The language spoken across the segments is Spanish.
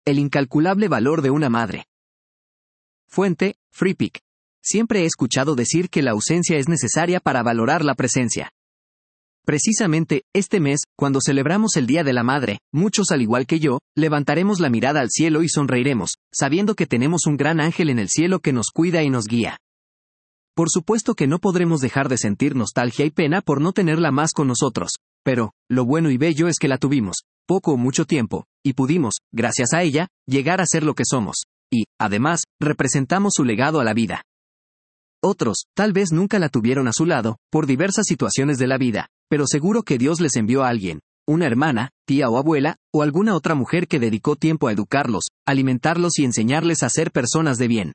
El incalculable valor de una madre. Fuente, FreePic. Siempre he escuchado decir que la ausencia es necesaria para valorar la presencia. Precisamente, este mes, cuando celebramos el Día de la Madre, muchos al igual que yo, levantaremos la mirada al cielo y sonreiremos, sabiendo que tenemos un gran ángel en el cielo que nos cuida y nos guía. Por supuesto que no podremos dejar de sentir nostalgia y pena por no tenerla más con nosotros, pero, lo bueno y bello es que la tuvimos, poco o mucho tiempo, y pudimos, gracias a ella, llegar a ser lo que somos. Y, además, representamos su legado a la vida. Otros, tal vez nunca la tuvieron a su lado, por diversas situaciones de la vida, pero seguro que Dios les envió a alguien, una hermana, tía o abuela, o alguna otra mujer que dedicó tiempo a educarlos, alimentarlos y enseñarles a ser personas de bien.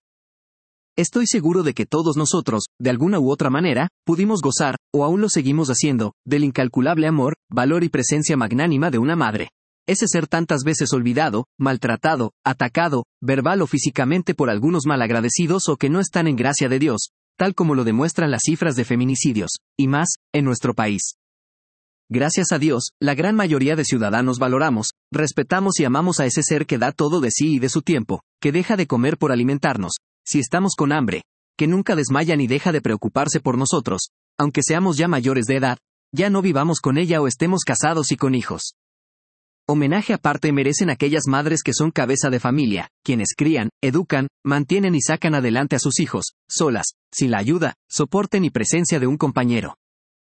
Estoy seguro de que todos nosotros, de alguna u otra manera, pudimos gozar, o aún lo seguimos haciendo, del incalculable amor, valor y presencia magnánima de una madre. Ese ser tantas veces olvidado, maltratado, atacado, verbal o físicamente por algunos malagradecidos o que no están en gracia de Dios, tal como lo demuestran las cifras de feminicidios, y más, en nuestro país. Gracias a Dios, la gran mayoría de ciudadanos valoramos, respetamos y amamos a ese ser que da todo de sí y de su tiempo, que deja de comer por alimentarnos, si estamos con hambre, que nunca desmaya ni deja de preocuparse por nosotros, aunque seamos ya mayores de edad, ya no vivamos con ella o estemos casados y con hijos. Homenaje aparte merecen aquellas madres que son cabeza de familia, quienes crían, educan, mantienen y sacan adelante a sus hijos, solas, sin la ayuda, soporte ni presencia de un compañero.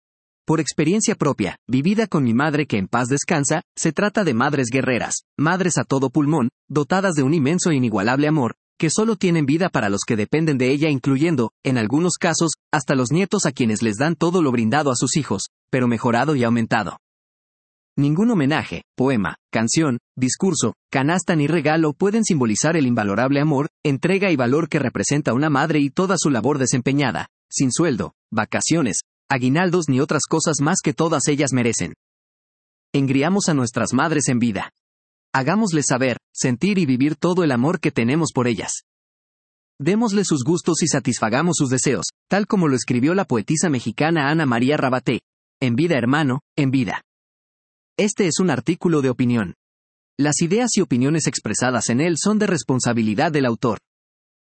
Por experiencia propia, vivida con mi madre que en paz descansa, se trata de madres guerreras, madres a todo pulmón, dotadas de un inmenso e inigualable amor, que solo tienen vida para los que dependen de ella, incluyendo, en algunos casos, hasta los nietos a quienes les dan todo lo brindado a sus hijos, pero mejorado y aumentado. Ningún homenaje, poema, canción, discurso, canasta ni regalo pueden simbolizar el invalorable amor, entrega y valor que representa una madre y toda su labor desempeñada, sin sueldo, vacaciones, aguinaldos ni otras cosas más que todas ellas merecen. Engriamos a nuestras madres en vida. Hagámosles saber, sentir y vivir todo el amor que tenemos por ellas. Démosle sus gustos y satisfagamos sus deseos, tal como lo escribió la poetisa mexicana Ana María Rabaté. En vida, hermano, en vida. Este es un artículo de opinión. Las ideas y opiniones expresadas en él son de responsabilidad del autor.